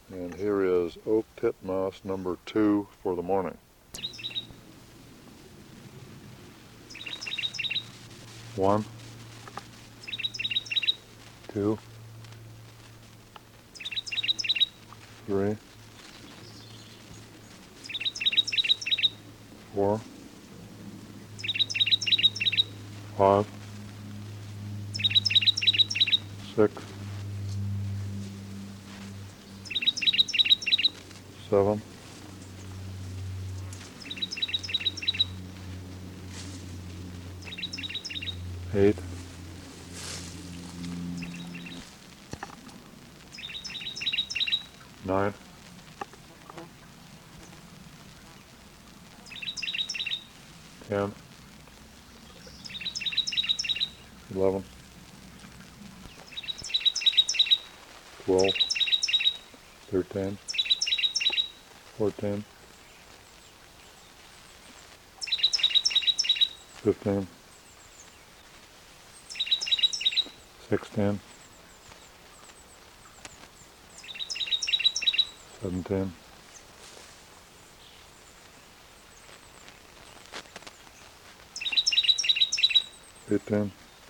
And here is oak titmouse number 2 for the morning. 1, 2, 3, 4, 5, 6, 7, 8, 9, 10, 11, 12, 13, 14, 15, 16, 17, 18,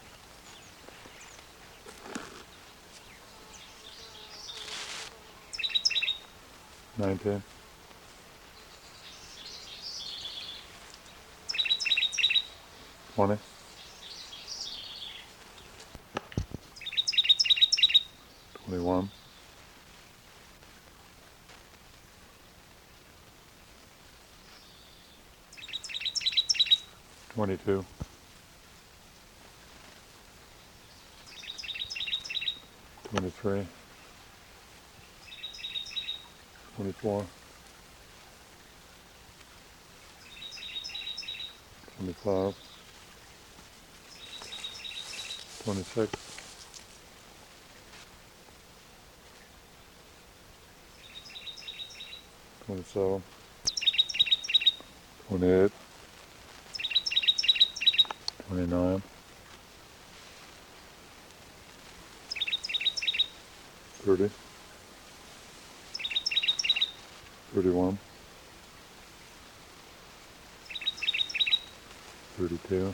19, 20, 21, 22, 23, 24, 25, 26, 27, 28, 29, 30, 31, 32,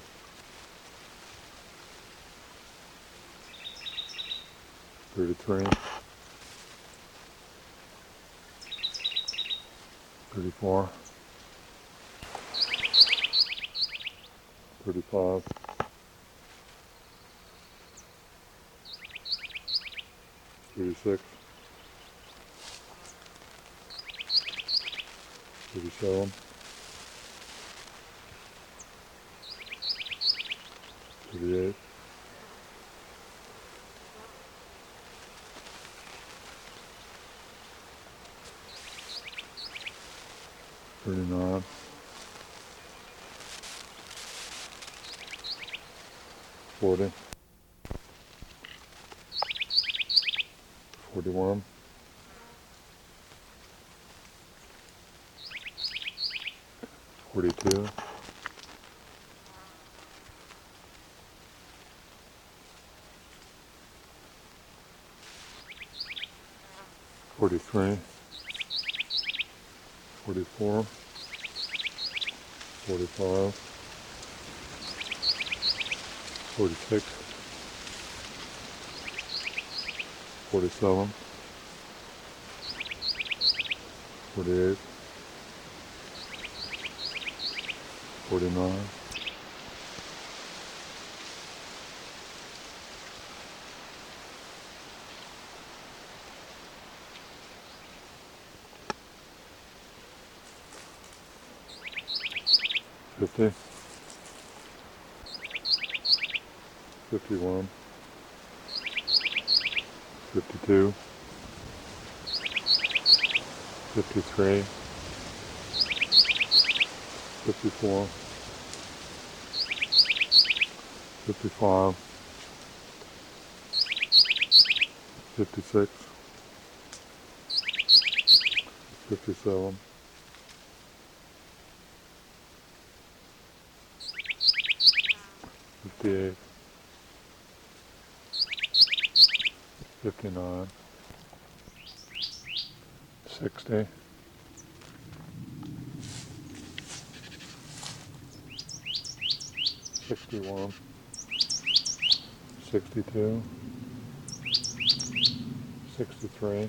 33, 34, 35, 36, 37, 38, 39, 40, 41, 42, 43, 44, 45, 46, 47, 48, 49, 50, 51, 52, 53, 54, 55, 56, 57, 58, 59, 60, 61, 62, 63,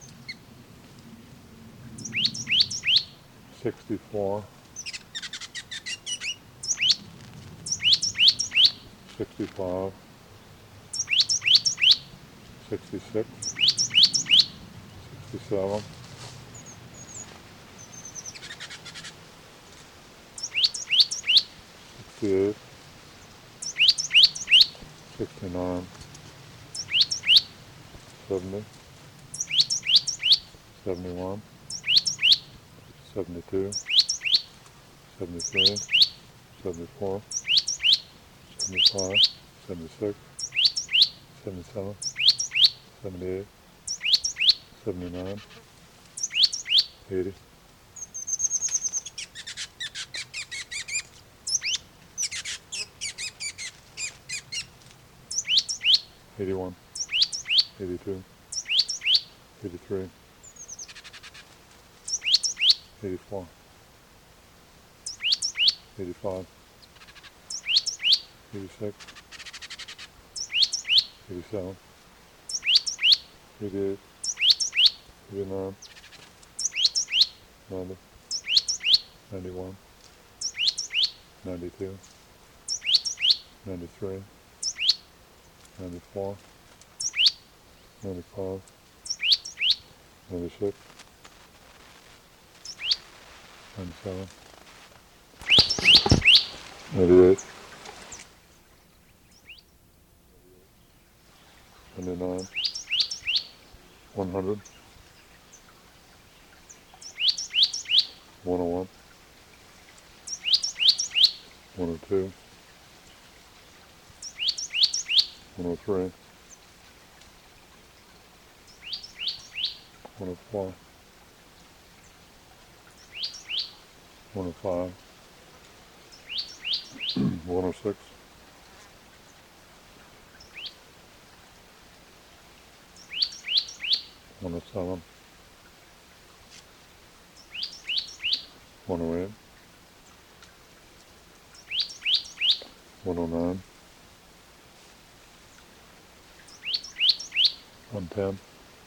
64, 65, 66, 67, 68, 69, 70, 71, 72, 73, 74, 75, 76, 77, 78, 79, 80, 81, 82, 83, 84, 85, 86, 87, 88, 89, 90, 91, 92, 93, 94, 95, 96, 97, 98, 99, 100, 101, 102, 103, 104, 105, 106, 107, 108, 109, 110,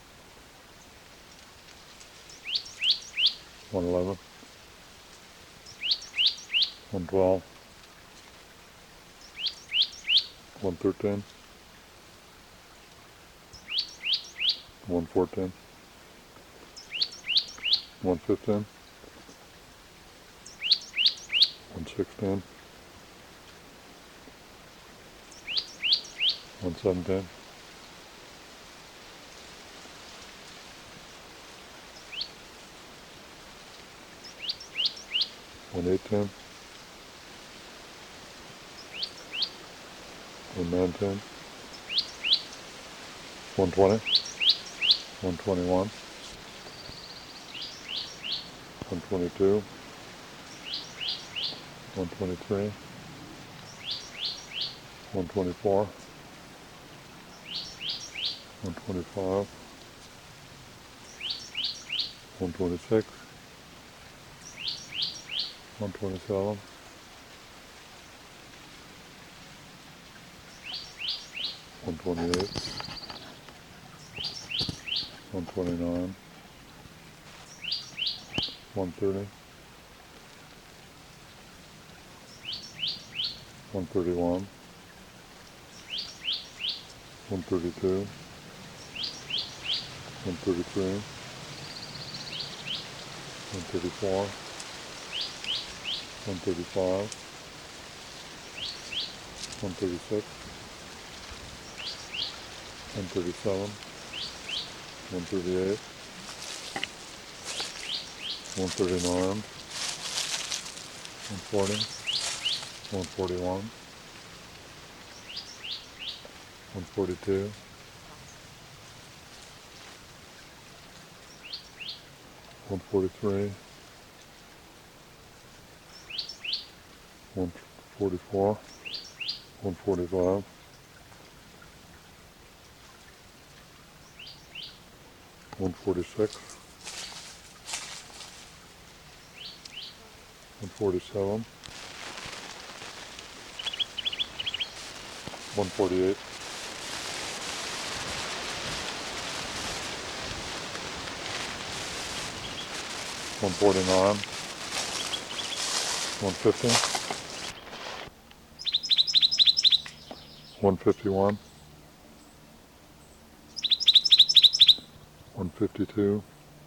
111, 112, 113, 114, 115, 116, 117, 118, 119, 120, 121, 122, 123, 124, 125, 126, 127, 128, 129, 130, 131, 132, 133, 134, 135, 136, 137, 138, 139, 140, 141, 142, 143, 144, 145, 146, 147, 148, 149, 150, 151, 152,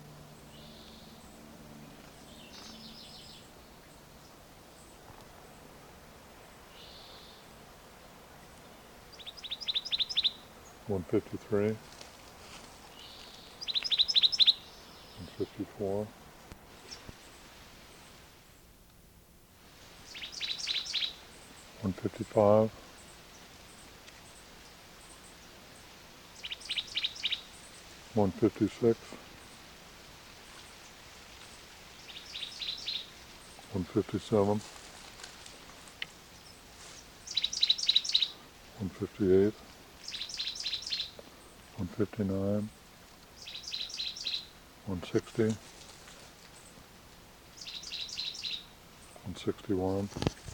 153, 154, 155, 156, 157, 158, 159, 160, 161,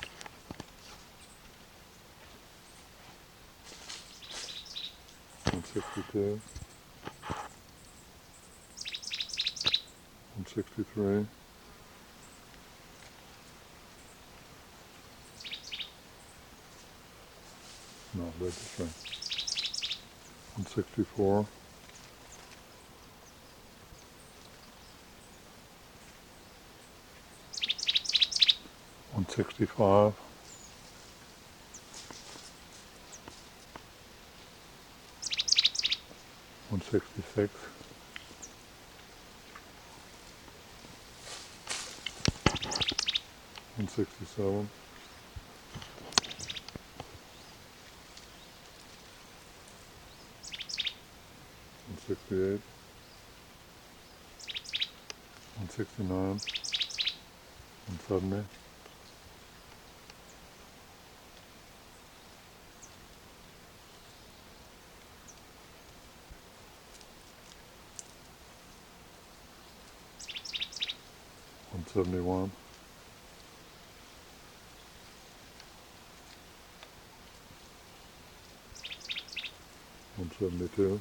162, 163, 164, 165, 166, 167, 168, 169, 170, 171, 172,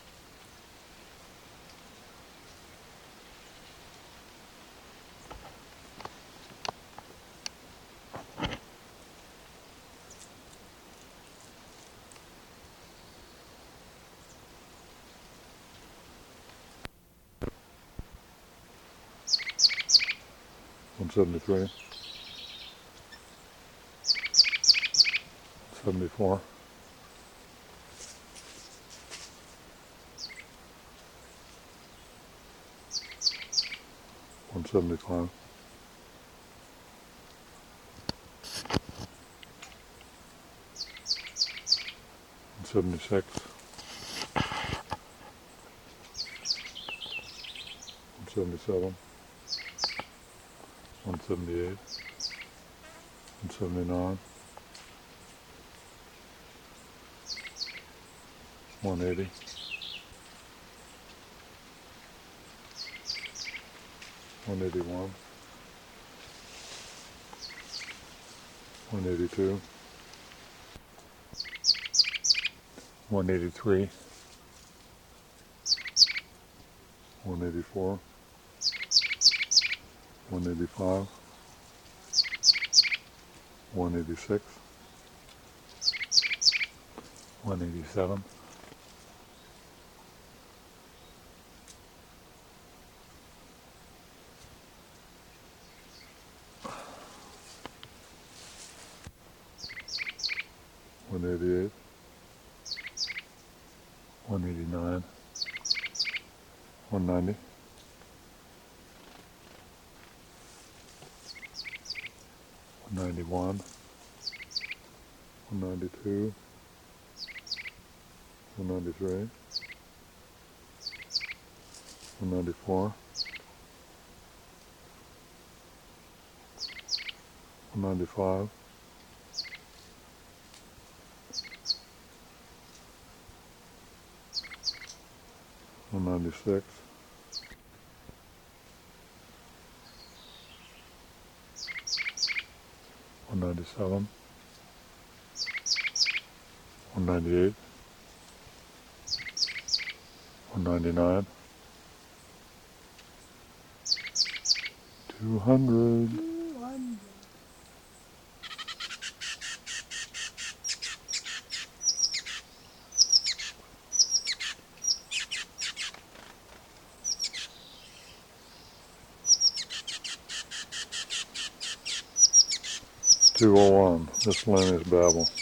173, 74, 175, 176, 177, 178, 179, 180, 181, 182, 183, 184, 185, 186, 187, 188, 189, 190, 191, 192, 193, 194, 195, 196, 197, 198, 199, 200. 200. $201. Miscellaneous babble.